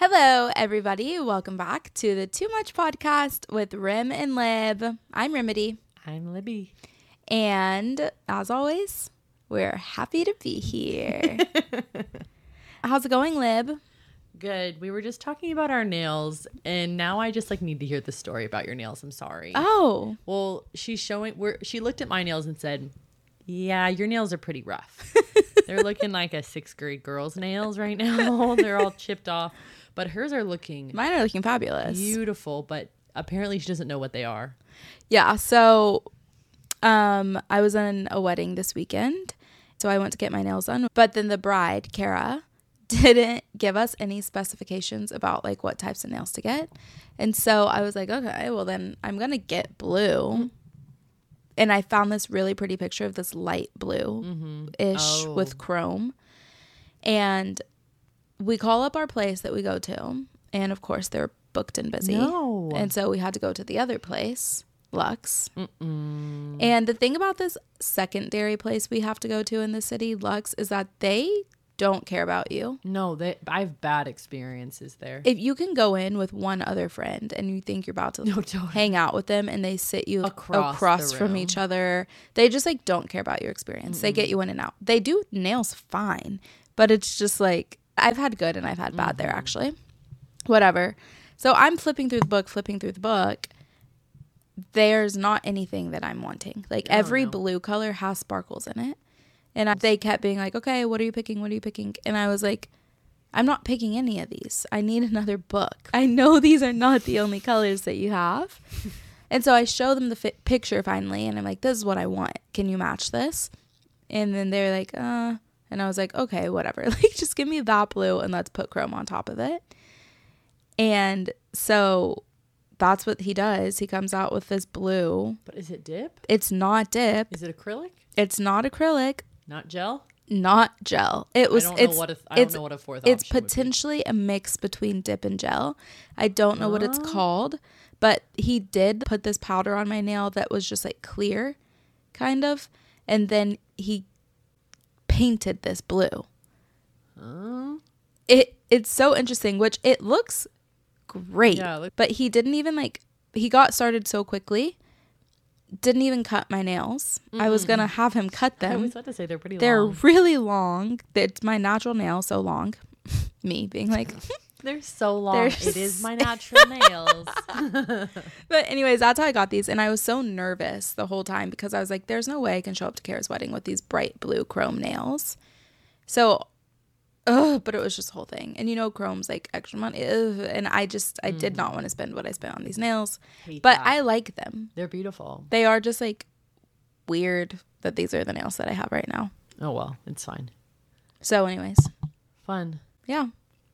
Hello, everybody. Welcome back to the Too Much Podcast with Rim and Lib. I'm Remedy. I'm Libby. And as always, we're happy to be here. How's it going, Lib? Good. We were just talking about our nails, and now I just need to hear the story about your nails. I'm sorry. Oh. Well, she looked at my nails and said, "Yeah, your nails are pretty rough." They're looking like a 6th grade girl's nails right now. They're all chipped off, but hers are looking Mine are looking fabulous. beautiful, but apparently she doesn't know what they are. Yeah, so I was in a wedding this weekend, so I went to get my nails done. But then the bride, Kara, didn't give us any specifications about what types of nails to get. And so I was like, okay, well then I'm going to get blue. And I found this really pretty picture of this light blue-ish with chrome. And we call up our place that we go to. And, of course, they're booked and busy. No. And so we had to go to the other place, Lux. And the thing about this secondary place we have to go to in the city, Lux, is that they don't care about you. No, I have bad experiences there. If you can go in with one other friend and you think you're about to hang out with them and they sit you across from each other, they just don't care about your experience. They get you in and out. They do nails fine, but it's just I've had good and I've had bad there actually. Whatever. So I'm flipping through the book. There's not anything that I'm wanting. Every blue color has sparkles in it. And they kept being like, okay, what are you picking? What are you picking? And I was like, I'm not picking any of these. I need another book. I know these are not the only colors that you have. And so I show them the picture finally. And I'm like, this is what I want. Can you match this? And then they're like, And I was like, okay, whatever. Just give me that blue and let's put chrome on top of it. And so that's what he does. He comes out with this blue. But is it dip? It's not dip. Is it acrylic? It's not acrylic. Not gel? Not gel. I don't know what a fourth It's option potentially a mix between dip and gel. I don't know what it's called, but he did put this powder on my nail that was just clear, kind of, and then he painted this blue. It's so interesting, which it looks great, but he didn't even he got started so quickly. Didn't even cut my nails. I was going to have him cut them. I was about to say they're pretty long. They're really long. It's my natural nail, so long. Me being they're so long. It is my natural nails. But anyways, that's how I got these. And I was so nervous the whole time because I was like, there's no way I can show up to Kara's wedding with these bright blue chrome nails. So, but it was just a whole thing. And chrome's extra money. And I did not want to spend what I spent on these nails. But I like them. They're beautiful. They are just weird that these are the nails that I have right now. Oh, well, it's fine. So anyways. Fun. Yeah.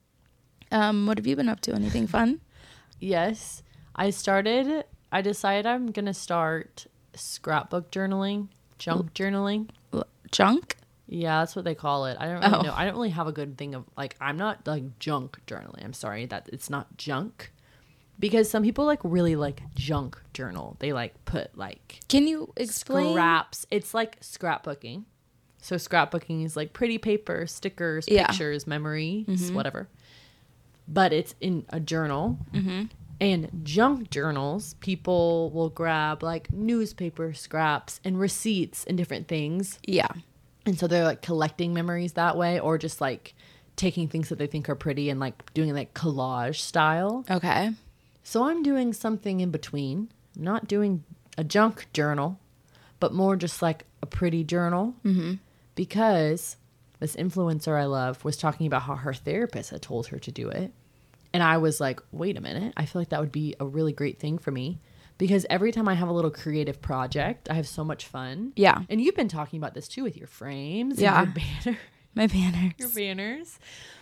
What have you been up to? Anything fun? Yes. I decided I'm going to start scrapbook journaling, junk journaling. Junk? Yeah, that's what they call it. I don't really know. I don't really have a good thing of I'm not junk journaling. I'm sorry that it's not junk, because some people really junk journal. They put Can you explain? Scraps. It's scrapbooking. So scrapbooking is pretty paper, stickers, pictures, memories, whatever. But it's in a journal. And junk journals, people will grab newspaper scraps and receipts and different things. Yeah. And so they're collecting memories that way, or just taking things that they think are pretty and doing collage style. Okay. So I'm doing something in between. I'm not doing a junk journal, but more just a pretty journal. Because this influencer I love was talking about how her therapist had told her to do it. And I was like, wait a minute. I feel like that would be a really great thing for me. Because every time I have a little creative project, I have so much fun. Yeah. And you've been talking about this too with your frames. Yeah. And your banner. My banners. Your banners.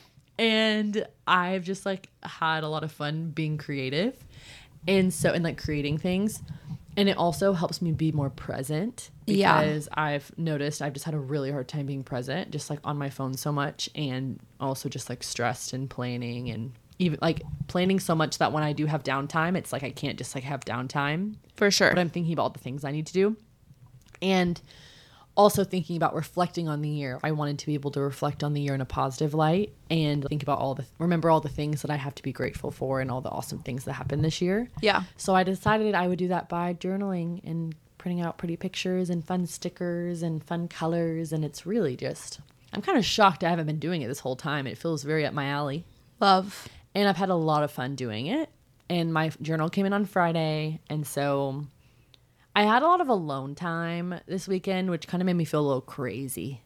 And I've just had a lot of fun being creative. And so, and creating things. And it also helps me be more present. Because I've noticed I've just had a really hard time being present. Just on my phone so much. And also just stressed and planning and even planning so much that when I do have downtime, it's I can't just have downtime. For sure. But I'm thinking about the things I need to do. And also thinking about reflecting on the year. I wanted to be able to reflect on the year in a positive light and think about remember all the things that I have to be grateful for and all the awesome things that happened this year. Yeah. So I decided I would do that by journaling and printing out pretty pictures and fun stickers and fun colors. And it's really just, I'm kind of shocked I haven't been doing it this whole time. It feels very up my alley. Love. And I've had a lot of fun doing it. And my journal came in on Friday. And so I had a lot of alone time this weekend, which kind of made me feel a little crazy.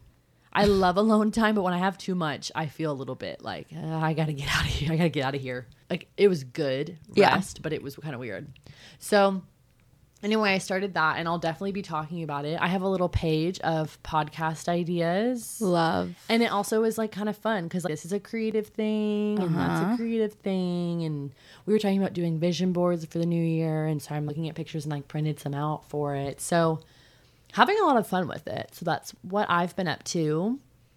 I love alone time, but when I have too much, I feel a little bit like, I got to get out of here. I got to get out of here. Like, it was good rest, but it was kind of weird. So anyway, I started that, and I'll definitely be talking about it. I have a little page of podcast ideas. Love. And it also is like kind of fun because this is a creative thing and that's a creative thing. And we were talking about doing vision boards for the new year. And so I'm looking at pictures and like printed some out for it. So having a lot of fun with it. So that's what I've been up to.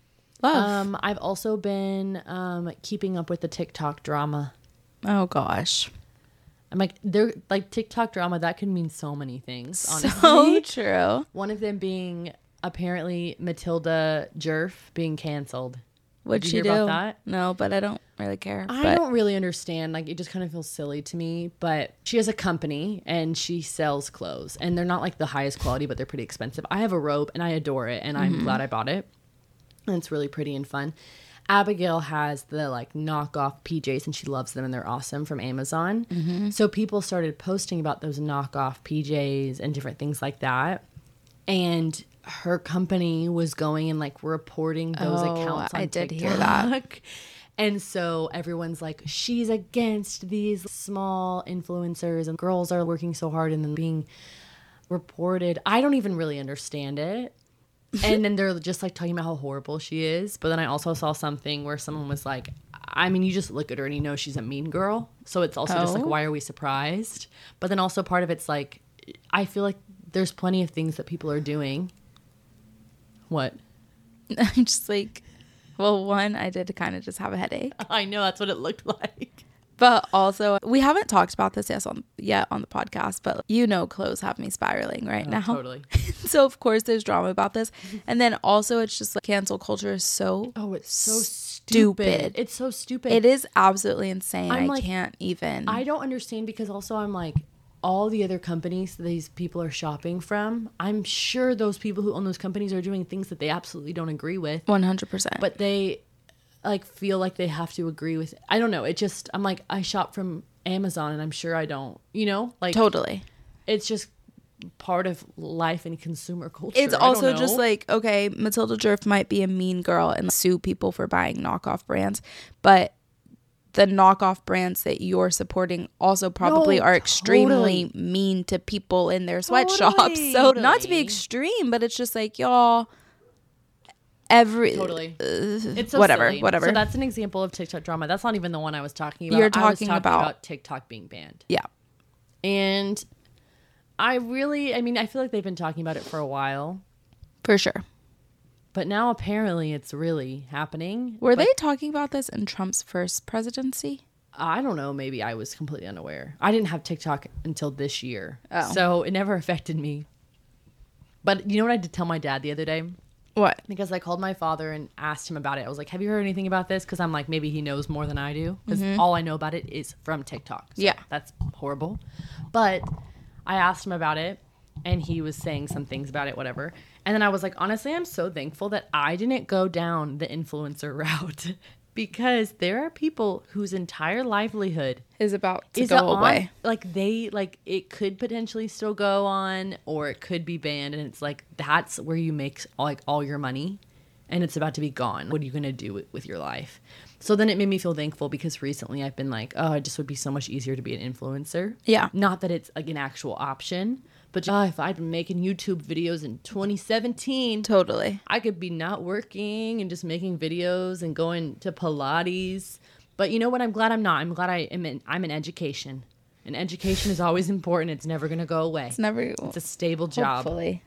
Love. I've also been keeping up with the TikTok drama. Oh, gosh. I'm like, they're like TikTok drama. That could mean so many things, honestly. So true. One of them being apparently Matilda Djerf being canceled. What'd she do? About that? No, but I don't really care. I don't really understand. Like, it just kind of feels silly to me. But she has a company and she sells clothes. And they're not like the highest quality, but they're pretty expensive. I have a robe and I adore it. And I'm glad I bought it. And it's really pretty and fun. Abigail has the like knockoff PJs and she loves them and they're awesome from Amazon. So people started posting about those knockoff PJs and different things like that. And her company was going and like reporting those accounts on I did TikTok. Hear that. And so everyone's like, she's against these small influencers and girls are working so hard and then being reported. I don't even really understand it. And then they're just like talking about how horrible she is. But then I also saw something where someone was like, I mean, you just look at her and you know she's a mean girl. So it's also just like, why are we surprised? But then also part of it's like, I feel like there's plenty of things that people are doing. What? I'm just like, well, one, I did kind of just have a headache. I know, that's what it looked like. But also, we haven't talked about this yet on the podcast, but you know clothes have me spiraling right now. Totally. So, of course, there's drama about this. And then also, it's just like cancel culture is so it's so stupid. It's so stupid. It is absolutely insane. I can't even. I don't understand because also I'm like, all the other companies that these people are shopping from, I'm sure those people who own those companies are doing things that they absolutely don't agree with. 100%. But they like feel like they have to agree with. I don't know. It just, I'm like, I shop from Amazon and I'm sure I don't, you know, like totally. It's just part of life and consumer culture. It's also just like, okay, Matilda Djerf might be a mean girl and sue people for buying knockoff brands, but the knockoff brands that you're supporting also probably are extremely mean to people in their sweatshops. So not to be extreme, but it's just like, y'all, it's so whatever. So that's an example of TikTok drama. That's not even the one I was talking about. You're talking about TikTok being banned. Yeah. And I feel like they've been talking about it for a while. For sure. But now apparently it's really happening. Were they talking about this in Trump's first presidency? I don't know. Maybe I was completely unaware. I didn't have TikTok until this year. Oh. So it never affected me. But you know what I did tell my dad the other day? What? Because I called my father and asked him about it. I was like, have you heard anything about this? Because I'm like, maybe he knows more than I do. Because all I know about it is from TikTok. So yeah. That's horrible. But I asked him about it. And he was saying some things about it, whatever. And then I was like, honestly, I'm so thankful that I didn't go down the influencer route. Because there are people whose entire livelihood is about to go away. Like it could potentially still go on or it could be banned. And it's like, that's where you make all your money. And it's about to be gone. What are you going to do with your life? So then it made me feel thankful because recently I've been like, oh, it just would be so much easier to be an influencer. Yeah. Not that it's like an actual option. But if I'd been making YouTube videos in 2017, totally, I could be not working and just making videos and going to Pilates. But you know what? I'm glad I'm not. I'm glad I'm in education. And education is always important. It's never going to go away. It's a stable job. Hopefully.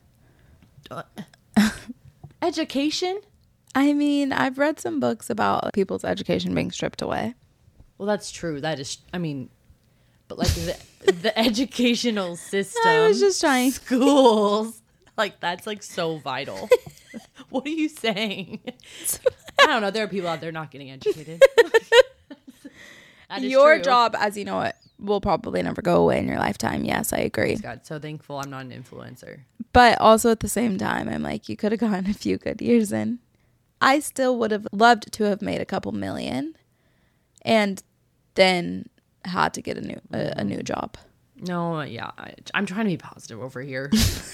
Education? I mean, I've read some books about people's education being stripped away. Well, that's true. That is, but like the educational system. I was just trying. Schools. Like, that's like so vital. What are you saying? I don't know. There are people out there not getting educated. Your true. Job, as you know it, will probably never go away in your lifetime. Yes, I agree. God, so thankful I'm not an influencer. But also at the same time, I'm like, you could have gotten a few good years in. I still would have loved to have made a couple million and then had to get a new job. No, yeah. I'm trying to be positive over here.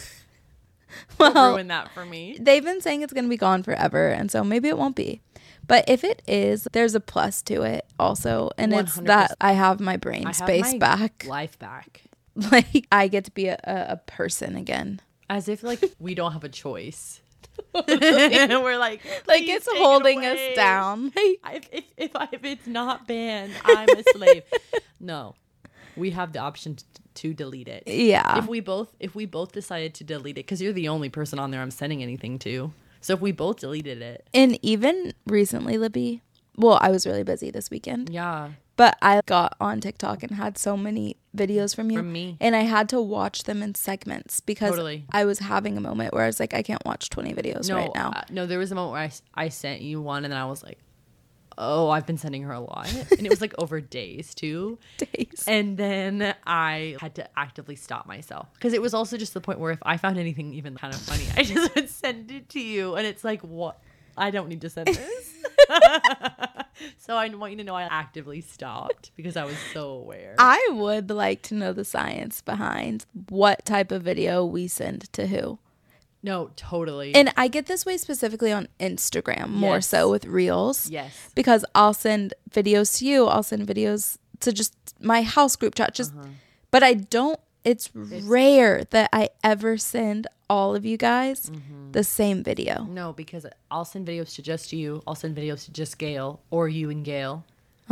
Well, ruin that for me. They've been saying it's going to be gone forever, and so maybe it won't be. But if it is, there's a plus to it also, and 100%. It's that I have my brain space back. Life back. Like, I get to be a person again. As if, like, we don't have a choice. We're like it's holding us down. If it's not banned, I'm a slave. No, we have the option to delete it. Yeah. If we both decided to delete it, because you're the only person on there I'm sending anything to. So if we both deleted it. And even recently, Libby, well, I was really busy this weekend. Yeah. But I got on TikTok and had so many videos from you. From me. And I had to watch them in segments because I was having a moment where I was like, I can't watch 20 videos right now. No, there was a moment where I sent you one and then I was like, oh, I've been sending her a lot. And it was like over days too. Days. And then I had to actively stop myself. Because it was also just the point where if I found anything even kind of funny, I just would send it to you. And it's like, what? I don't need to send this. So I want you to know I actively stopped because I was so aware. I would like to know the science behind what type of video we send to who. No, totally. And I get this way specifically on Instagram, more so with Reels. Yes. Because I'll send videos to you. I'll send videos to just my house group chat. But I don't, it's rare that I ever send all of you guys the same video. No, because I'll send videos to just you. I'll send videos to just Gail or you and Gail.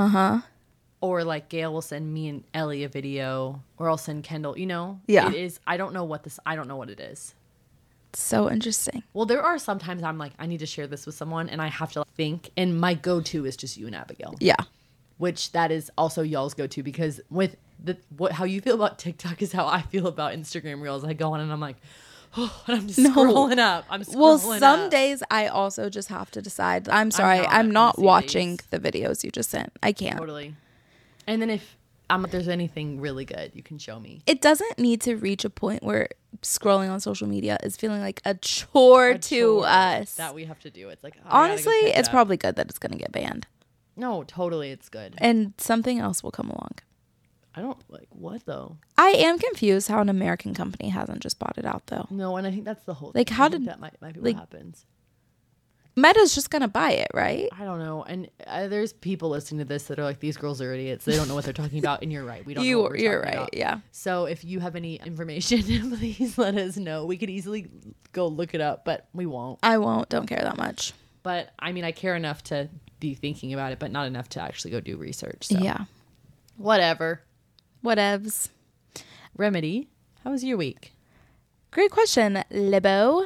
Or like Gail will send me and Ellie a video, or I'll send Kendall, you know? Yeah. It is, I don't know what it is. So interesting. Well, there are sometimes I'm like, I need to share this with someone and I have to think, and my go-to is just you and Abigail. Yeah. Which that is also y'all's go-to, because with how you feel about TikTok is how I feel about Instagram Reels. I go on and I'm like, oh, and I'm just scrolling up. Well, some days I also just have to decide. I'm sorry, I'm not watching the videos you just sent. I can't. Totally. And then if there's anything really good, you can show me. It doesn't need to reach a point where scrolling on social media is feeling like a chore to us. That we have to do. It's like, honestly, it's probably good that it's going to get banned. No, totally, it's good. And something else will come along. I don't like what though. I am confused how an American company hasn't just bought it out though. No, and I think that's the whole like thing. How did that might be what happens. Meta's just gonna buy it, right? I don't know. And there's people listening to this that are like, these girls are idiots. They don't know what they're talking about. And you're right. We don't know what we're talking about. You're right. Yeah. So if you have any information, please let us know. We could easily go look it up, but we won't. I won't. Don't care that much. But I mean, I care enough to be thinking about it, but not enough to actually go do research. So. Yeah. Whatever. Whatevs. Remedy, how was your week? Great question, Libo.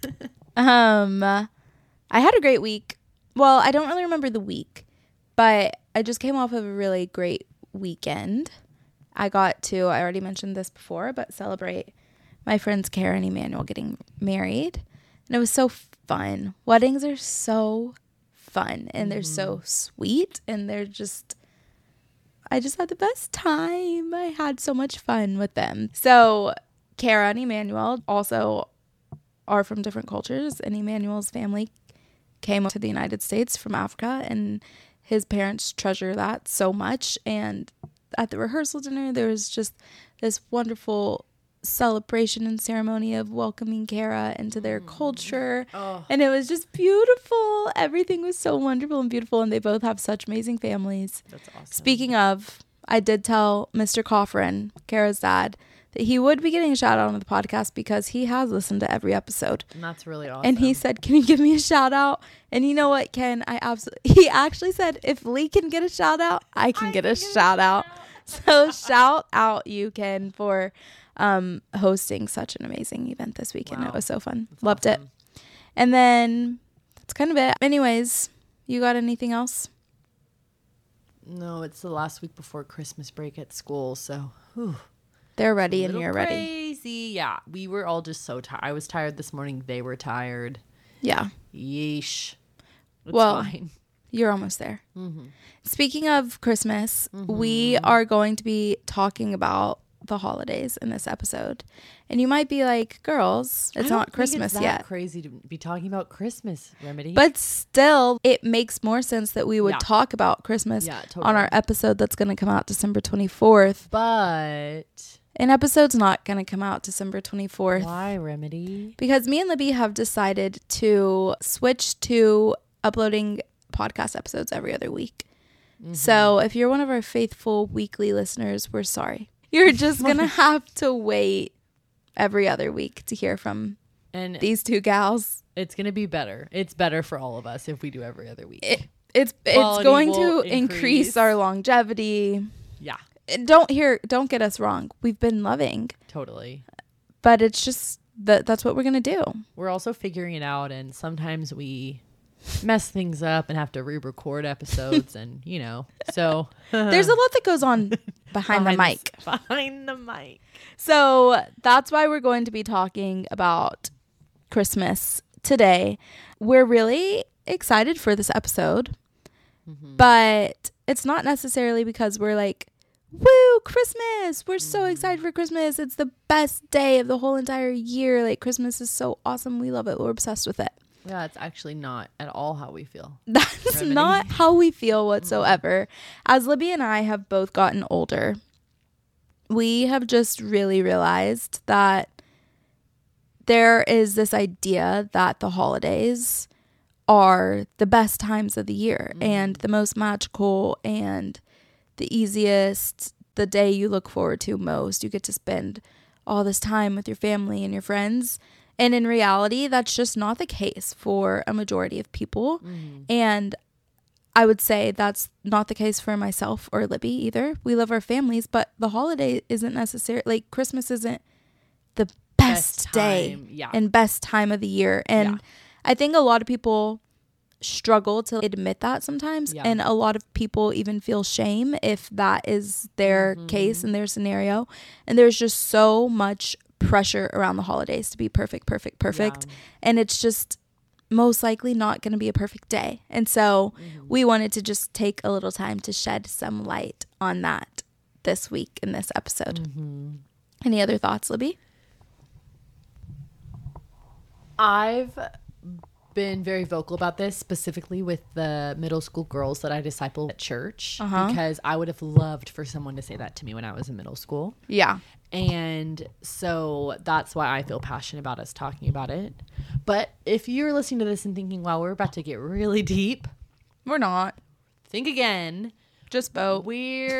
I had a great week. Well, I don't really remember the week, but I just came off of a really great weekend. I got to, I already mentioned this before, but celebrate my friends Kara and Emmanuel getting married. And it was so fun. Weddings are so fun, and they're so sweet, and they're just, I just had the best time. I had so much fun with them. So Kara and Emmanuel also are from different cultures, and Emmanuel's family came to the United States from Africa, and his parents treasure that so much. And at the rehearsal dinner, there was just this wonderful celebration and ceremony of welcoming Kara into their culture. And it was just beautiful. Everything was so wonderful and beautiful, and they both have such amazing families. That's awesome. Speaking of, I did tell Mr. Coffrin, Kara's dad, that he would be getting a shout out on the podcast because he has listened to every episode. And that's really awesome. And he said, can you give me a shout out? And you know what, Ken? He actually said, if Lee can get a shout out, I can get a shout out. So shout out you, Ken, for hosting such an amazing event this weekend. Wow. It was so fun. That's Loved awesome. It. And then that's kind of it. Anyways, you got anything else? No, it's the last week before Christmas break at school, so whew. They're ready and you're ready. Crazy. Yeah. We were all just so tired. I was tired this morning. They were tired. Yeah. Yeesh. It's fine. You're almost there. Mm-hmm. Speaking of Christmas, we are going to be talking about the holidays in this episode. And you might be like, girls, it's not Christmas yet. Crazy to be talking about Christmas, Remedy. But still, it makes more sense that we would talk about Christmas on our episode that's going to come out December 24th. But an episode's not going to come out December 24th. Why, Remedy? Because me and Libby have decided to switch to uploading podcast episodes every other week. Mm-hmm. So if you're one of our faithful weekly listeners, we're sorry. You're just going to have to wait every other week to hear from these two gals. It's going to be better. It's better for all of us if we do every other week. It's going to increase our longevity. Yeah. Don't get us wrong. We've been loving. Totally. But it's just that's what we're going to do. We're also figuring it out, and sometimes we mess things up and have to re-record episodes and so there's a lot that goes on behind the mic. So that's why we're going to be talking about Christmas today. We're really excited for this episode, but it's not necessarily because we're like, woo, Christmas, we're so excited for Christmas, it's the best day of the whole entire year, like Christmas is so awesome, we love it, we're obsessed with it. Yeah, it's actually not at all how we feel. That's not how we feel whatsoever. As Libby and I have both gotten older, we have just really realized that there is this idea that the holidays are the best times of the year and the most magical and the easiest, the day you look forward to most. You get to spend all this time with your family and your friends. And in reality, that's just not the case for a majority of people. And I would say that's not the case for myself or Libby either. We love our families, but the holiday isn't necessarily, like Christmas isn't the best day and best time of the year. And I think a lot of people struggle to admit that sometimes. And a lot of people even feel shame if that is their case in their scenario. And there's just so much pressure around the holidays to be perfect. And it's just most likely not going to be a perfect day. And so we wanted to just take a little time to shed some light on that this week in this episode. Any other thoughts, Libby? I've been very vocal about this, specifically with the middle school girls that I disciple at church, because I would have loved for someone to say that to me when I was in middle school. Yeah. And so that's why I feel passionate about us talking about it. But if you're listening to this and thinking, wow, we're about to get really deep. We're not. Think again. Just vote. We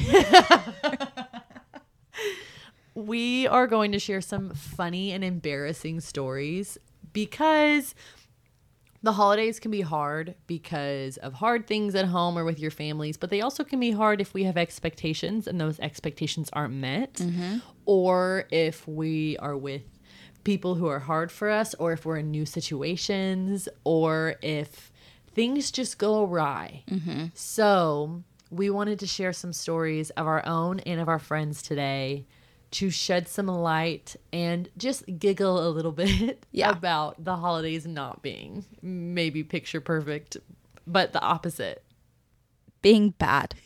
are going to share some funny and embarrassing stories because the holidays can be hard because of hard things at home or with your families, but they also can be hard if we have expectations and those expectations aren't met, or if we are with people who are hard for us, or if we're in new situations, or if things just go awry. So we wanted to share some stories of our own and of our friends today to shed some light and just giggle a little bit about the holidays not being maybe picture perfect, but the opposite. Being bad.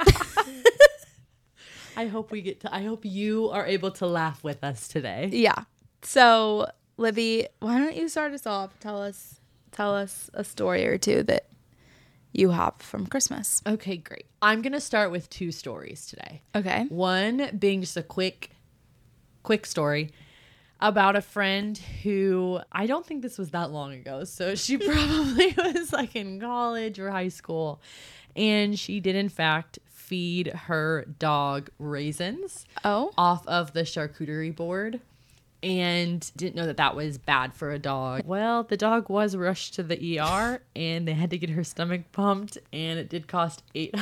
I hope you are able to laugh with us today. Yeah. So, Libby, why don't you start us off? Tell us a story or two that you have from Christmas. Okay, great. I'm going to start with 2 stories today. Okay. One being just a quick story about a friend who, I don't think this was that long ago, so she probably was like in college or high school, and she did in fact feed her dog raisins off of the charcuterie board and didn't know that was bad for a dog. Well, the dog was rushed to the ER and they had to get her stomach pumped, and it did cost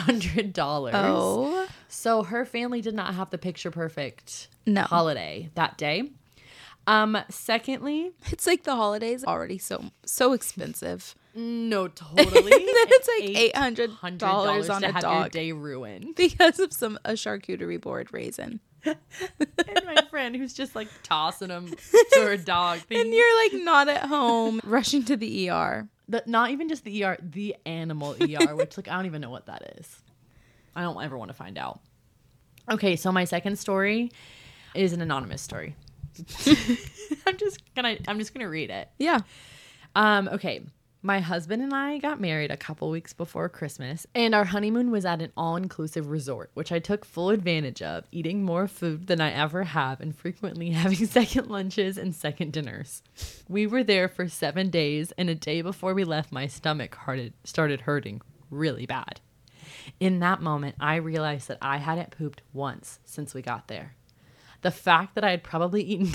$800. So her family did not have the picture perfect holiday that day. Secondly, it's like the holidays already so expensive. No, totally. And then it's like $800 on to a have dog. Your day ruined Because of a charcuterie board raisin. And my friend who's just like tossing them to her dog. And you're like not at home, rushing to the ER. Not even just the ER, the animal ER, which like I don't even know what that is. I don't ever want to find out. Okay, so my second story is an anonymous story. I'm just gonna read it. Yeah. Okay. My husband and I got married a couple weeks before Christmas, and our honeymoon was at an all-inclusive resort, which I took full advantage of, eating more food than I ever have and frequently having second lunches and second dinners. We were there for 7 days, and a day before we left, my stomach started hurting really bad. In that moment, I realized that I hadn't pooped once since we got there. The fact that I had probably eaten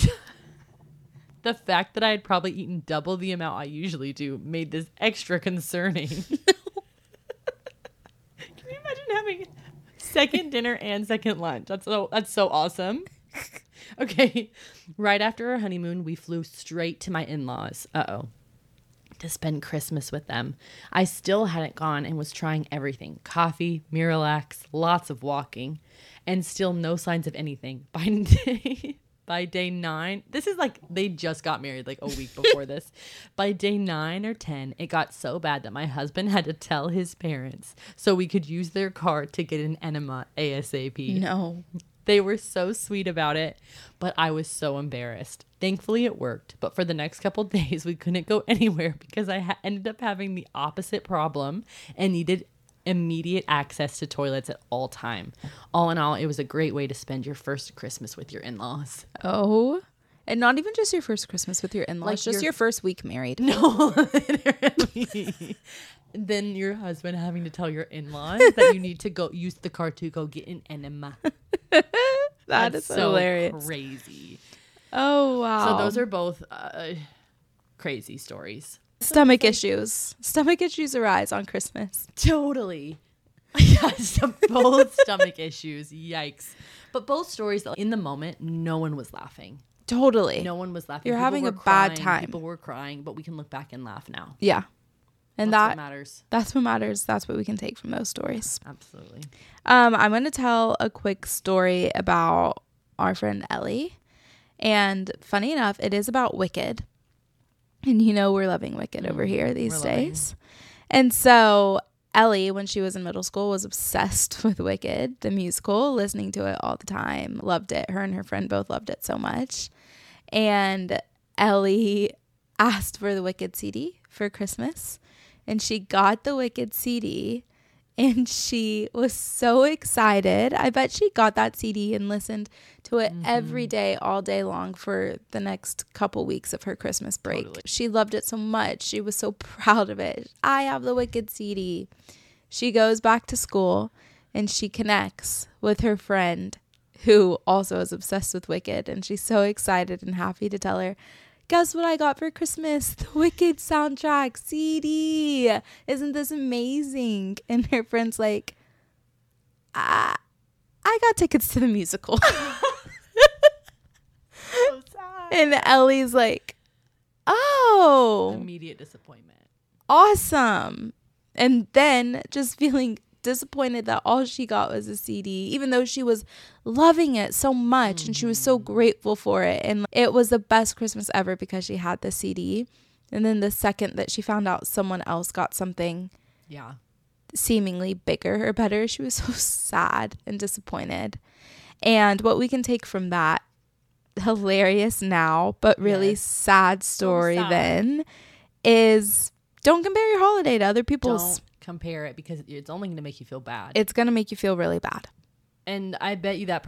double the amount I usually do made this extra concerning. Can you imagine having second dinner and second lunch? That's so awesome. Okay. Right after our honeymoon, we flew straight to my in-laws. To spend Christmas with them. I still hadn't gone and was trying everything. Coffee, Miralax, lots of walking, and still no signs of anything. By day 9, this is like they just got married like a week before this. By day 9 or 10, it got so bad that my husband had to tell his parents so we could use their car to get an enema ASAP. No. They were so sweet about it, but I was so embarrassed. Thankfully, it worked, but for the next couple days, we couldn't go anywhere because I ended up having the opposite problem and needed immediate access to toilets at all time. All in all, it was a great way to spend your first Christmas with your in-laws. Oh, and not even just your first Christmas with your in-laws, like just your first week married. No, literally. Then your husband having to tell your in-laws that you need to go use the car to go get an enema. That's so hilarious. Crazy. Oh, wow. So those are both crazy stories. Stomach issues. Stomach issues arise on Christmas. Totally. Yes, both stomach issues. Yikes. But both stories, in the moment, no one was laughing. Totally. No one was laughing. You're having a bad time. People were crying, but we can look back and laugh now. Yeah. And that's what matters. That's what matters. That's what we can take from those stories. Absolutely. I'm going to tell a quick story about our friend Ellie. And funny enough, it is about Wicked. And you know we're loving Wicked over here these days. And so Ellie, when she was in middle school, was obsessed with Wicked, the musical, listening to it all the time. Loved it. Her and her friend both loved it so much. And Ellie asked for the Wicked CD for Christmas. And she got the Wicked CD. And she was so excited. I bet she got that CD and listened to it every day, all day long for the next couple weeks of her Christmas break. Totally. She loved it so much. She was so proud of it. I have the Wicked CD. She goes back to school and she connects with her friend who also is obsessed with Wicked. And she's so excited and happy to tell her, guess what I got for Christmas? The Wicked soundtrack CD. Isn't this amazing? And her friend's like, I got tickets to the musical. So sad. And Ellie's like, oh. Immediate disappointment. Awesome. And then just feeling disappointed that all she got was a CD, even though she was loving it so much and she was so grateful for it. And it was the best Christmas ever because she had the CD. And then the second that she found out someone else got something seemingly bigger or better, she was so sad and disappointed. And what we can take from that hilarious now, but really sad story then is don't compare your holiday to other people's. Compare it because it's only going to make you feel bad. It's going to make you feel really bad. And I bet you that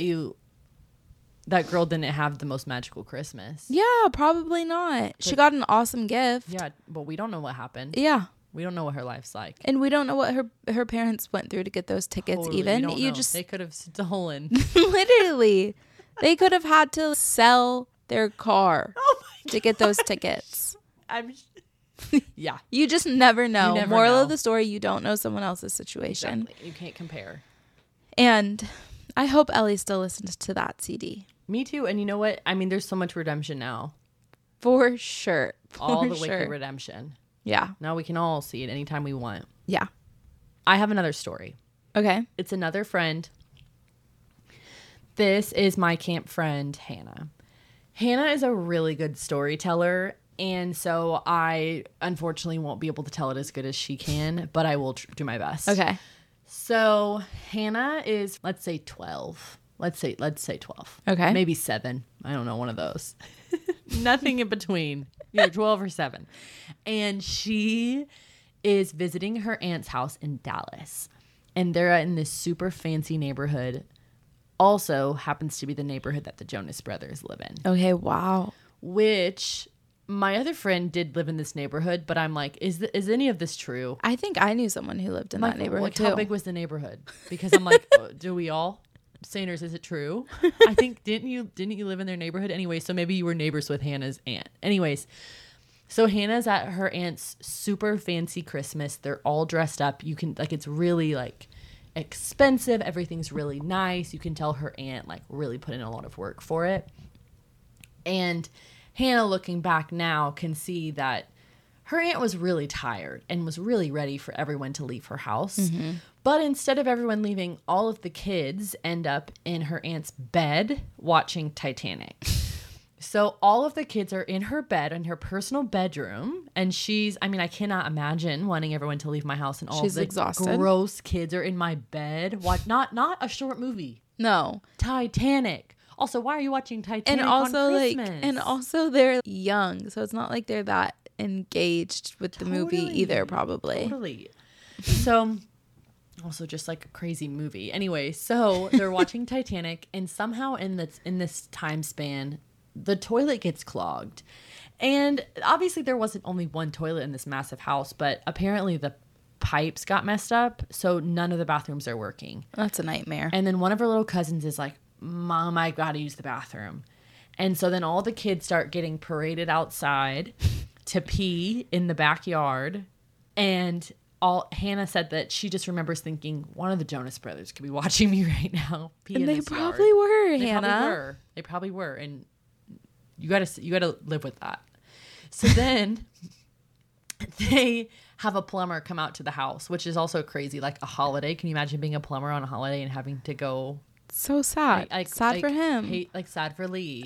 girl didn't have the most magical Christmas. Yeah, probably not. She got an awesome gift. Yeah, but we don't know what happened. Yeah. We don't know what her life's like. And we don't know what her parents went through to get those tickets even. They could have stolen. Literally. They could have had to sell their car to get those tickets. Yeah. You just never know. Moral of the story, you don't know someone else's situation. Exactly. You can't compare. And I hope Ellie still listens to that CD. Me too. And you know what? I mean, there's so much redemption now. For sure. All the Wicked redemption. Yeah. Now we can all see it anytime we want. Yeah. I have another story. Okay. It's another friend This is my camp friend, Hannah. Hannah is a really good storyteller, and so I unfortunately won't be able to tell it as good as she can, but I will do my best. Okay. So Hannah is, let's say 12. Let's say 12. Okay. Maybe 7. I don't know, one of those. Nothing in between. Either 12 or 7. And she is visiting her aunt's house in Dallas. And they're in this super fancy neighborhood. Also happens to be the neighborhood that the Jonas Brothers live in. Okay, wow. Which my other friend did live in this neighborhood, but I'm like, is any of this true? I think I knew someone who lived in that neighborhood too. How big was the neighborhood? Because I'm like, do we all? Sanders, is it true? I think didn't you live in their neighborhood anyway? So maybe you were neighbors with Hannah's aunt. Anyways, so Hannah's at her aunt's super fancy Christmas. They're all dressed up. You can it's really expensive. Everything's really nice. You can tell her aunt really put in a lot of work for it. And Hannah, looking back now, can see that her aunt was really tired and was really ready for everyone to leave her house. Mm-hmm. But instead of everyone leaving, all of the kids end up in her aunt's bed watching Titanic. So all of the kids are in her bed, in her personal bedroom. And I cannot imagine wanting everyone to leave my house and all of the exhausted. Gross kids are in my bed. Not a short movie. No. Titanic. Also, why are you watching Titanic on Christmas? And also they're young. So it's not like they're that engaged with the movie either, probably. Totally. So also just a crazy movie. Anyway, so they're watching Titanic, and somehow in this time span, the toilet gets clogged. And obviously there wasn't only one toilet in this massive house, but apparently the pipes got messed up, so none of the bathrooms are working. That's a nightmare. And then one of her little cousins is like, Mom, I gotta use the bathroom. And so then all the kids start getting paraded outside to pee in the backyard. And Hannah said that she just remembers thinking, one of the Jonas Brothers could be watching me right now. And they probably were, Hannah. They probably were. And you gotta live with that. So then they have a plumber come out to the house, which is also crazy, a holiday. Can you imagine being a plumber on a holiday and having to go? So sad. Sad for him. Sad for Lee.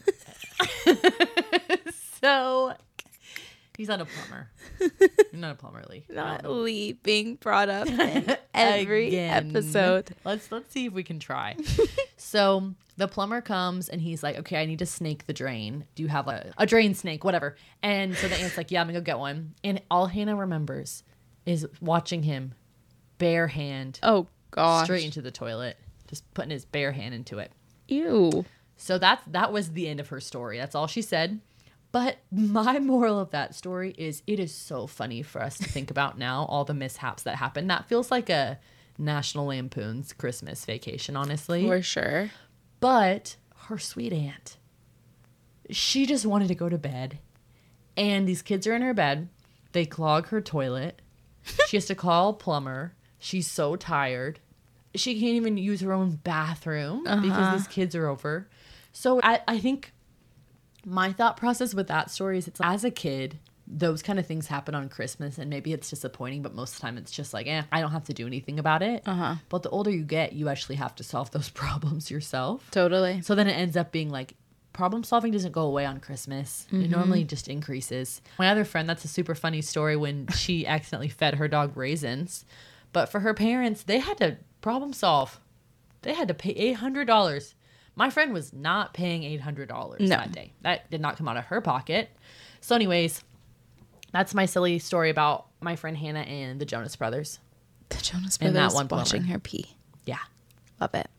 So he's not a plumber. You're not a plumber, Lee. Not Lee being brought up in every episode. Let's see if we can try. So the plumber comes and he's like, okay, I need to snake the drain. Do you have a drain snake? Whatever. And so the aunt's like, yeah, I'm gonna go get one. And all Hannah remembers is watching him bare hand. Oh gosh. Straight into the toilet. Just putting his bare hand into it. Ew. So that was the end of her story. That's all she said. But my moral of that story is it is so funny for us to think about now, all the mishaps that happened. That feels like a National Lampoon's Christmas Vacation, honestly. For sure. But her sweet aunt, she just wanted to go to bed. And these kids are in her bed. They clog her toilet. She has to call a plumber. She's so tired. She can't even use her own bathroom because these kids are over. So I think my thought process with that story is as a kid, those kind of things happen on Christmas, and maybe it's disappointing, but most of the time it's just I don't have to do anything about it. But the older you get, you actually have to solve those problems yourself. Totally. So then it ends up being problem solving doesn't go away on Christmas. Mm-hmm. It normally just increases. My other friend, that's a super funny story when she accidentally fed her dog raisins. But for her parents, they had to problem solve. They had to pay $800. My friend was not paying $800 that day. That did not come out of her pocket. So anyways, that's my silly story about my friend Hannah and the Jonas Brothers. The Jonas Brothers and that one watching her pee. Yeah. Love it.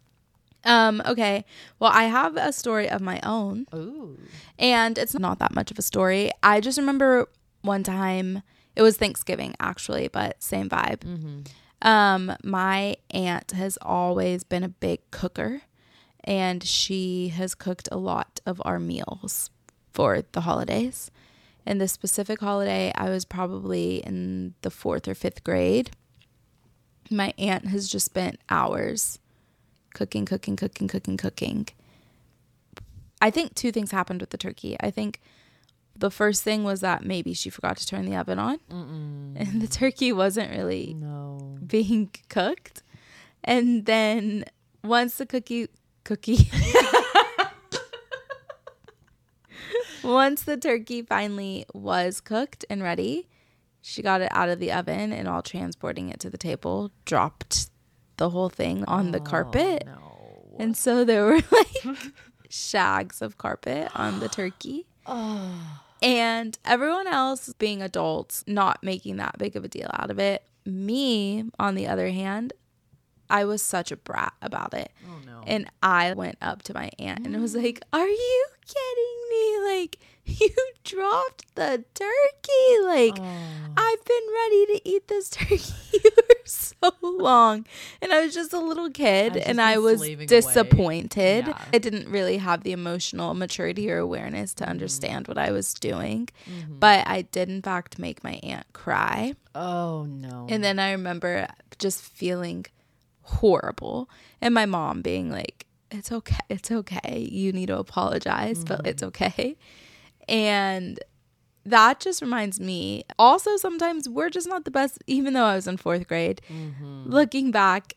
Okay. Well, I have a story of my own. Ooh. And it's not that much of a story. I just remember one time, it was Thanksgiving actually, but same vibe. Mm-hmm. My aunt has always been a big cooker, and she has cooked a lot of our meals for the holidays. And this specific holiday, I was probably in the 4th or 5th grade. My aunt has just spent hours cooking. I think 2 things happened with the turkey. I think the first thing was that maybe she forgot to turn the oven on. And the turkey wasn't really being cooked. And then once the cookie. Once the turkey finally was cooked and ready, she got it out of the oven and while transporting it to the table, dropped the whole thing on the carpet. No. And so there were like shags of carpet on the turkey. And everyone else being adults, not making that big of a deal out of it. Me, on the other hand, I was such a brat about it. Oh, no. And I went up to my aunt and was like, are you kidding me? Like, you dropped the turkey. Like, I've been ready to eat this turkey for so long. And I was just a little kid and I was disappointed. Yeah. I didn't really have the emotional maturity or awareness to understand what I was doing. Mm-hmm. But I did, in fact, make my aunt cry. Oh, no. And then I remember just feeling horrible. And my mom being like, it's okay. You need to apologize, but it's okay. And that just reminds me, also sometimes we're just not the best, even though I was in 4th grade. Mm-hmm. Looking back,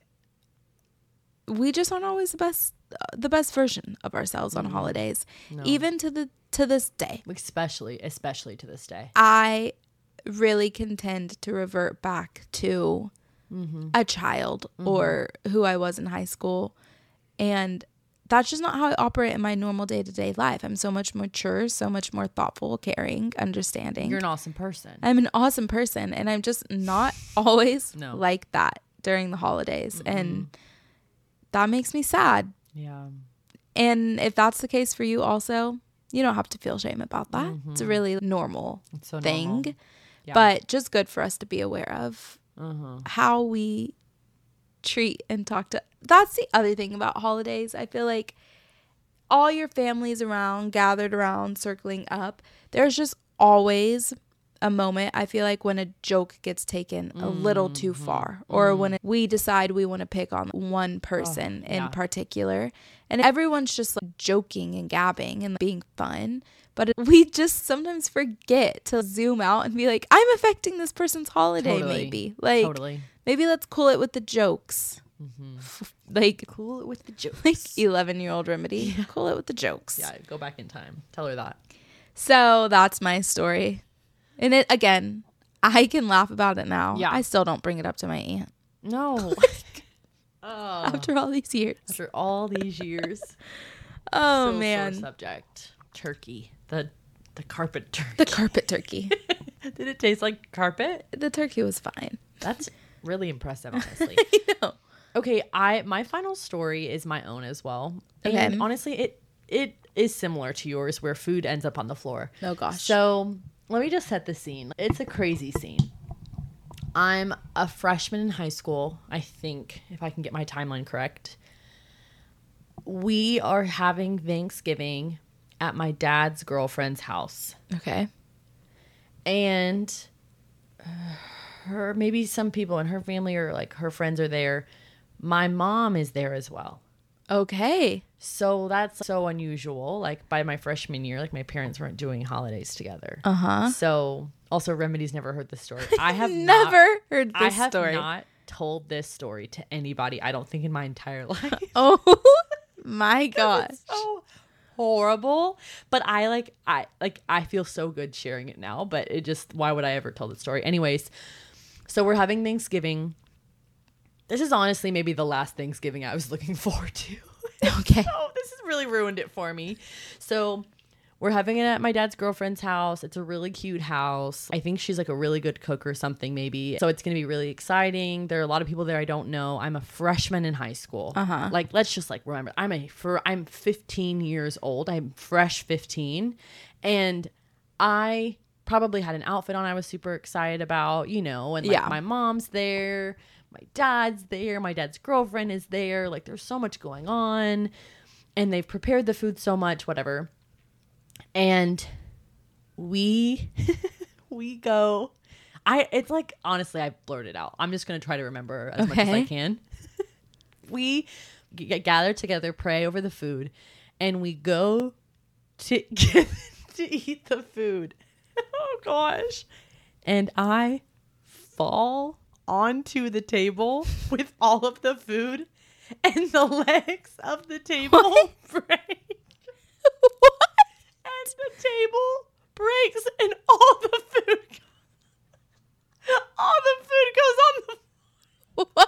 we just aren't always the best version of ourselves on holidays, even to this day. Especially to this day. I really can tend to revert back to a child or who I was in high school. And that's just not how I operate in my normal day-to-day life. I'm so much mature, so much more thoughtful, caring, understanding. You're an awesome person. I'm an awesome person. And I'm just not always like that during the holidays. Mm-hmm. And that makes me sad. Yeah. And if that's the case for you also, you don't have to feel shame about that. Mm-hmm. It's a really normal thing. Normal. Yeah. But just good for us to be aware of how we treat and talk to. That's the other thing about holidays. I feel like all your family's around, gathered around, circling up. There's just always a moment, I feel like, when a joke gets taken a little too far, or when we decide we want to pick on one person in particular, and everyone's just like joking and gabbing and being fun. But we just sometimes forget to zoom out and be like, I'm affecting this person's holiday, maybe. Like, maybe let's cool it with the jokes. Mm-hmm. Like, cool it with the jokes. Like 11-year-old remedy. Yeah. Cool it with the jokes. Yeah, go back in time. Tell her that. So that's my story. And it, again, I can laugh about it now. Yeah. I still don't bring it up to my aunt. No. After all these years. Oh, so man. Sore subject. Turkey. The carpet turkey. The carpet turkey. Did it taste like carpet? The turkey was fine. That's really impressive, honestly. I know. Okay, my final story is my own as well. Okay. And honestly, it is similar to yours, where food ends up on the floor. Oh gosh. So let me just set the scene. It's a crazy scene. I'm a freshman in high school, I think, if I can get my timeline correct. We are having Thanksgiving at my dad's girlfriend's house. Okay. And maybe some people in her family or like her friends are there. My mom is there as well. Okay. So that's so unusual. Like by my freshman year, like my parents weren't doing holidays together. So also Remedy's never heard this story. I have never heard this story. I have not told this story to anybody, I don't think, in my entire life. Oh my gosh. It's so horrible. But I feel so good sharing it now, but it just, why would I ever tell the story? Anyways, so we're having Thanksgiving. This is honestly maybe the last Thanksgiving I was looking forward to. Okay. So this has really ruined it for me. So we're having it at my dad's girlfriend's house. It's a really cute house. I think she's like a really good cook or something maybe. So it's going to be really exciting. There are a lot of people there I don't know. I'm a freshman in high school. Like, let's just like remember, I'm 15 years old. I'm fresh 15. And I probably had an outfit on I was super excited about, and like my mom's there. My dad's there. My dad's girlfriend is there. Like, there's so much going on. And they've prepared the food so much, whatever. And we go. It's like, honestly, I blurted out. I'm just going to try to remember as much as I can. We gather together, pray over the food, and we go to eat the food. Oh, gosh. And I fall onto the table with all of the food, and the legs of the table break. What? And the table breaks and all the food goes on the What?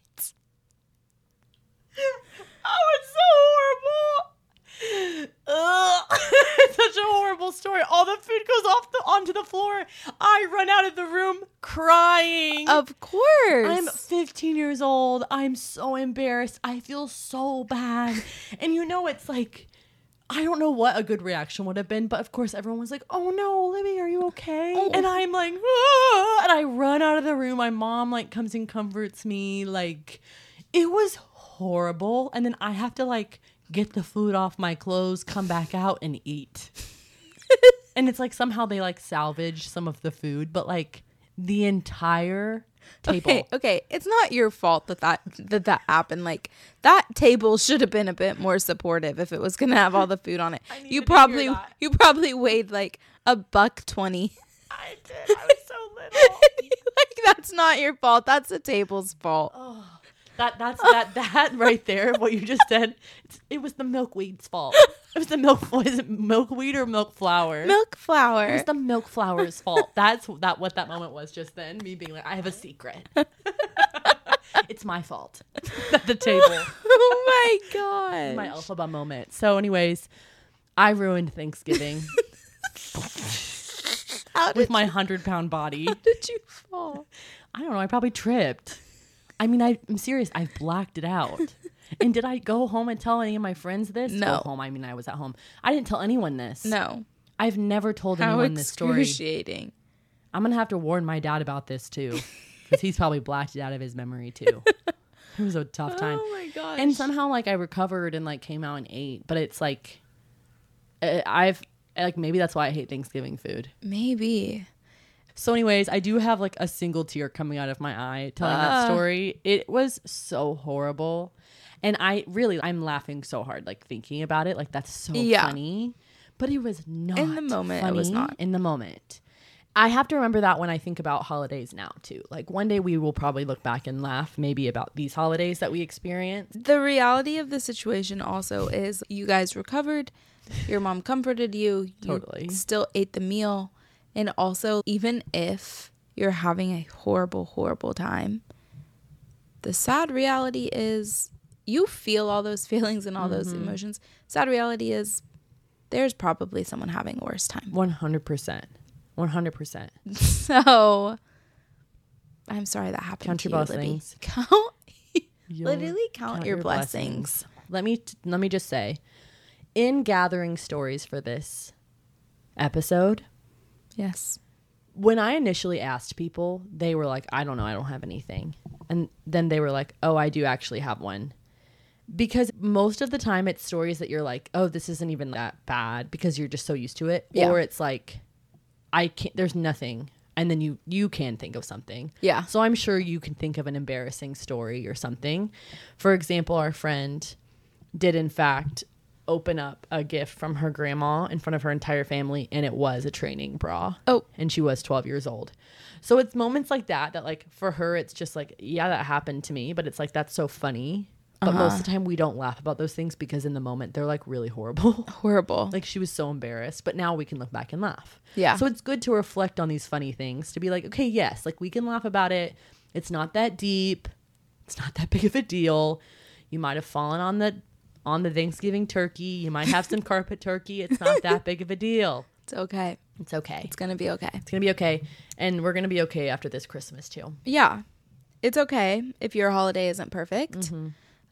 Oh, it's so horrible. Ugh. It's such a horrible story. All the food goes onto the floor. I run out of the room crying. Of course. I'm 15 years old. I'm so embarrassed. I feel so bad. And it's like, I don't know what a good reaction would have been, but of course everyone was like, "Oh no, Libby, are you okay?" Oh. And I'm like, "Ah," and I run out of the room. My mom like comes and comforts me. Like, it was horrible. And then I have to like get the food off my clothes, come back out and eat. And it's like somehow they like salvage some of the food, but like the entire table. Okay. It's not your fault that happened. Like, that table should have been a bit more supportive if it was gonna have all the food on it. You probably weighed like $120. I did. I was so little. Like, that's not your fault. That's the table's fault. Oh, that right there. What you just said. It was the milkweed's fault. It was the was it milkweed or milk flour? Milk flour. It was the milk flour's fault. What that moment was just then. Me being like, I have a secret. It's my fault. At the table. Oh my god. My Elphaba moment. So, anyways, I ruined Thanksgiving with my 100-pound body. How did you fall? I don't know. I probably tripped. I mean, I'm serious. I blacked it out. And did I go home and tell any of my friends this? No. Go home. I mean, I was at home. I didn't tell anyone this. No. I've never told anyone this story. Excruciating. I'm going to have to warn my dad about this too. Because he's probably blacked it out of his memory too. It was a tough time. Oh my gosh. And somehow like I recovered and like came out and ate. But it's like, maybe that's why I hate Thanksgiving food. Maybe. So anyways, I do have like a single tear coming out of my eye telling that story. It was so horrible. And I'm laughing so hard, like thinking about it. Like, that's so funny. But it was not in the moment. Funny it was not in the moment. I have to remember that when I think about holidays now too. Like, one day we will probably look back and laugh maybe about these holidays that we experienced. The reality of the situation also is you guys recovered. Your mom comforted you. Totally. You still ate the meal. And also, even if you're having a horrible, horrible time, the sad reality is you feel all those feelings and all those emotions. Sad reality is there's probably someone having a worse time. 100%. 100%. So, I'm sorry that happened count to your you, blessings. Literally count your blessings. Let me just say, in gathering stories for this episode, yes, when I initially asked people, they were like, I don't know, I don't have anything. And then they were like, oh, I do actually have one. Because most of the time it's stories that you're like, oh, this isn't even that bad because you're just so used to it. Yeah. Or it's like, there's nothing. And then you can think of something. Yeah. So I'm sure you can think of an embarrassing story or something. For example, our friend did in fact open up a gift from her grandma in front of her entire family, and it was a training bra. Oh. And she was 12 years old. So it's moments like that like for her it's just like, yeah, that happened to me, but it's like, that's so funny. But most of the time we don't laugh about those things because in the moment they're like really horrible. Horrible. Like, she was so embarrassed, but now we can look back and laugh. Yeah. So it's good to reflect on these funny things, to be like, okay, yes, like we can laugh about it. It's not that deep. It's not that big of a deal. You might have fallen on the Thanksgiving turkey. You might have some carpet turkey. It's not that big of a deal. It's okay. It's okay. It's going to be okay. It's going to be okay. And we're going to be okay after this Christmas too. Yeah. It's okay if your holiday isn't perfect. Mm-hmm.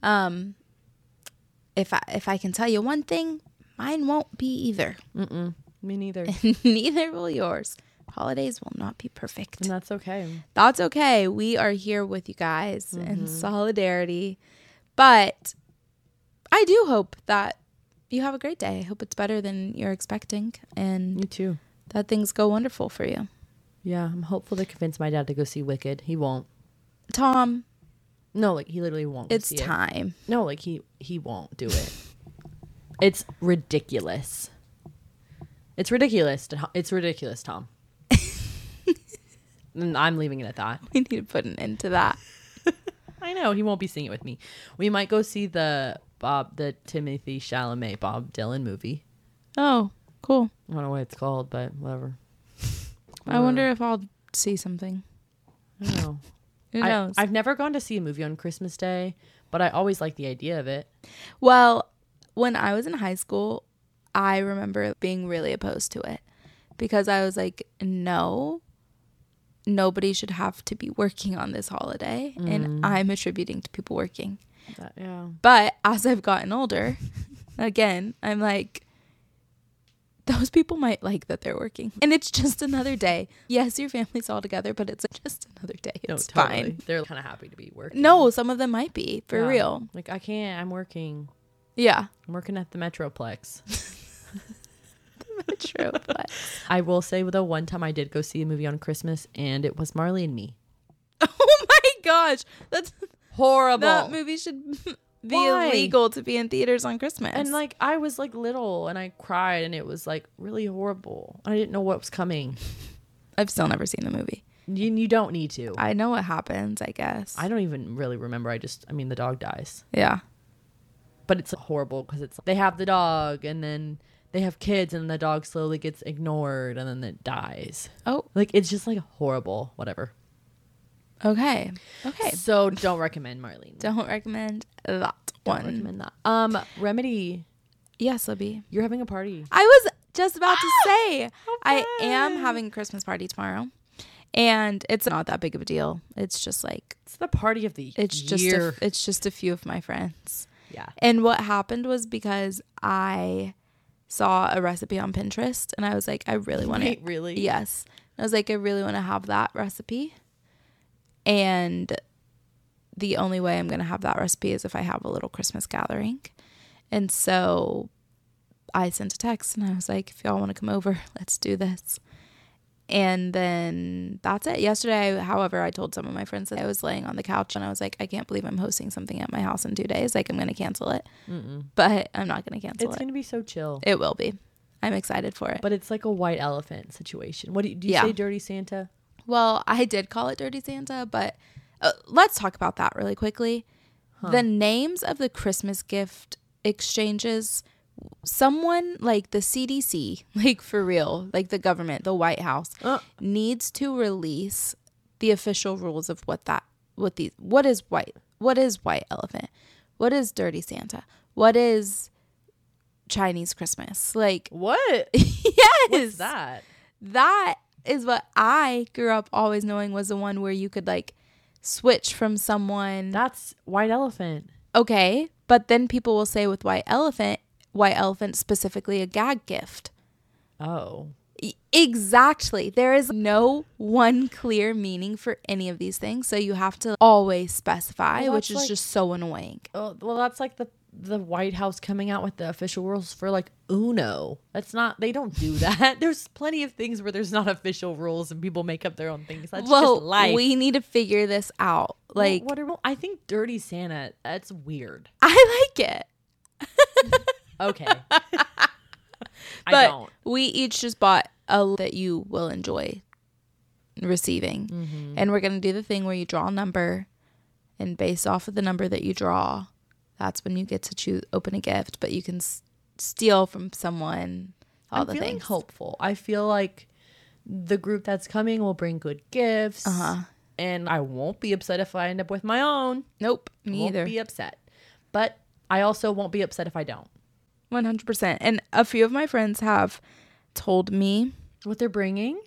If I can tell you one thing, mine won't be either. Mm-mm. Me neither. Neither will yours. Holidays will not be perfect. And that's okay. That's okay. We are here with you guys in solidarity. But I do hope that you have a great day. I hope it's better than you're expecting. And me too. That things go wonderful for you. Yeah, I'm hopeful to convince my dad to go see Wicked. He won't. Tom. No, like he literally won't. It's time. No, like he won't do it. It's ridiculous. It's ridiculous. It's ridiculous, Tom. And I'm leaving it at that. We need to put an end to that. I know he won't be seeing it with me. We might go see the Timothy Chalamet Bob Dylan movie. Oh, cool. I don't know what it's called, but whatever. I wonder if I'll see something. I don't know. Who knows? I've never gone to see a movie on Christmas Day, but I always like the idea of it. Well, when I was in high school, I remember being really opposed to it because I was like, no, nobody should have to be working on this holiday. And I'm attributing to people working. Yeah. But as I've gotten older, again, I'm like, those people might like that they're working. And it's just another day. Yes, your family's all together, but it's just another day. It's fine. They're kind of happy to be working. No, some of them might be, for real. Like, I can't. I'm working. Yeah. I'm working at the Metroplex. Metroplex. I will say, though, one time I did go see a movie on Christmas, and it was Marley and Me. Oh my gosh. That's horrible. That movie should be illegal to be in theaters on Christmas. And like, I was like little and I cried and it was like really horrible. I didn't know what was coming. I've still never seen the movie. You don't need to. I know what happens, I guess. I don't even really remember. The dog dies. Yeah. But it's horrible because it's they have the dog and then they have kids and the dog slowly gets ignored and then it dies. Oh. Like, it's just like horrible. Whatever. Okay. So don't recommend Marlene. Don't recommend that one. Don't recommend that. Remedy. Yes, Libby. You're having a party. I was just about to say. Okay. I am having a Christmas party tomorrow. And it's not that big of a deal. It's just like it's the party of the year. It's just a few of my friends. Yeah. And what happened was because I saw a recipe on Pinterest and I was like, I really want it. Really? Yes. I was like, I really want to have that recipe. And the only way I'm going to have that recipe is if I have a little Christmas gathering. And so I sent a text and I was like, if y'all want to come over, let's do this. And then that's it. Yesterday, however, I told some of my friends that I was laying on the couch and I was like, I can't believe I'm hosting something at my house in 2 days. Like, I'm going to cancel it. But I'm not going to cancel it. It's going to be so chill. It will be. I'm excited for it. But it's like a white elephant situation. What do you say Dirty Santa? Well, I did call it Dirty Santa, but let's talk about that really quickly. The names of the Christmas gift exchanges, someone like the CDC, like for real, like the government, the White House, needs to release the official rules of what is white elephant, what is Dirty Santa, what is Chinese Christmas, like what? Yes, what's that? That is what I grew up always knowing was the one where you could like switch from someone. That's white elephant. Okay, but then people will say with white elephant specifically a gag gift. Oh. Exactly. There is no one clear meaning for any of these things, so you have to always specify, which is like, just so annoying. Oh, well, that's like the White House coming out with the official rules for like Uno. That's not, they don't do that. There's plenty of things where there's not official rules and people make up their own things. That's just life. We need to figure this out. Like, I think Dirty Santa, that's weird. I like it. Okay. But we each just bought a that you will enjoy receiving. Mm-hmm. And we're going to do the thing where you draw a number, and based off of the number that you draw, that's when you get to open a gift, but you can steal from someone all the things. I'm feeling hopeful. I feel like the group that's coming will bring good gifts. And I won't be upset if I end up with my own. Nope, me either. Won't be upset. But I also won't be upset if I don't. 100%. And a few of my friends have told me what they're bringing.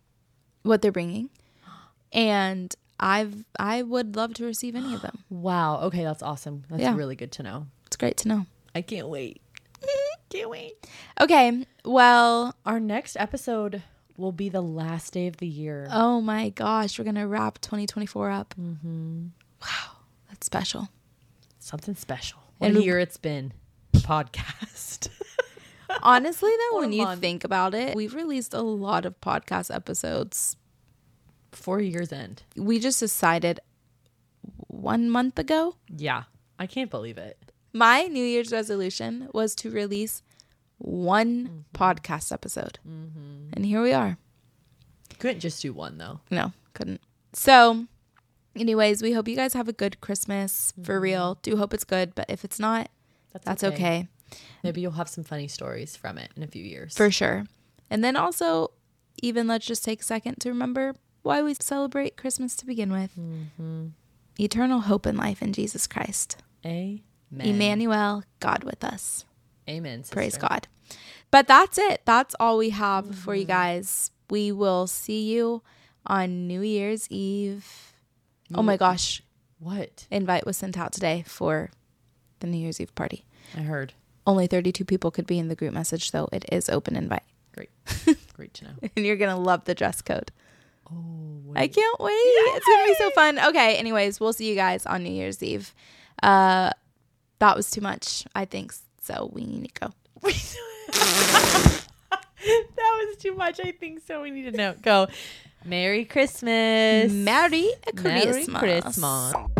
And I would love to receive any of them. Wow. Okay, that's awesome. That's really good to know. It's great to know. I can't wait. Can't wait. Okay, well, our next episode will be the last day of the year. Oh my gosh, we're going to wrap 2024 up. Mm-hmm. Wow, that's special. Something special. What a year it's been. Podcast. Honestly, though, when you think about it, we've released a lot of podcast episodes. 4 years end. We just decided 1 month ago. Yeah, I can't believe it. My New Year's resolution was to release one podcast episode. Mm-hmm. And here we are. Couldn't just do one, though. No, couldn't. So Anyways, we hope you guys have a good Christmas. For real. Do hope it's good. But if it's not, that's okay. Maybe you'll have some funny stories from it in a few years. For sure. And then also, even let's just take a second to remember why we celebrate Christmas to begin with. Eternal hope and life in Jesus Christ. Amen. Emmanuel, God with us. Amen, sister. Praise God. But that's it. That's all we have for you guys. We will see you on New Year's Eve. Oh my gosh. What? Invite was sent out today for the New Year's Eve party. I heard. Only 32 people could be in the group message, so it is open invite. Great. Great to know. And you're going to love the dress code. Oh, wait. I can't wait. Yay! It's going to be so fun. Okay, anyways, we'll see you guys on New Year's Eve. That was too much, I think, so we need to go. That was too much. I think so. We need to go. Merry Christmas. Merry Christmas. Merry Christmas.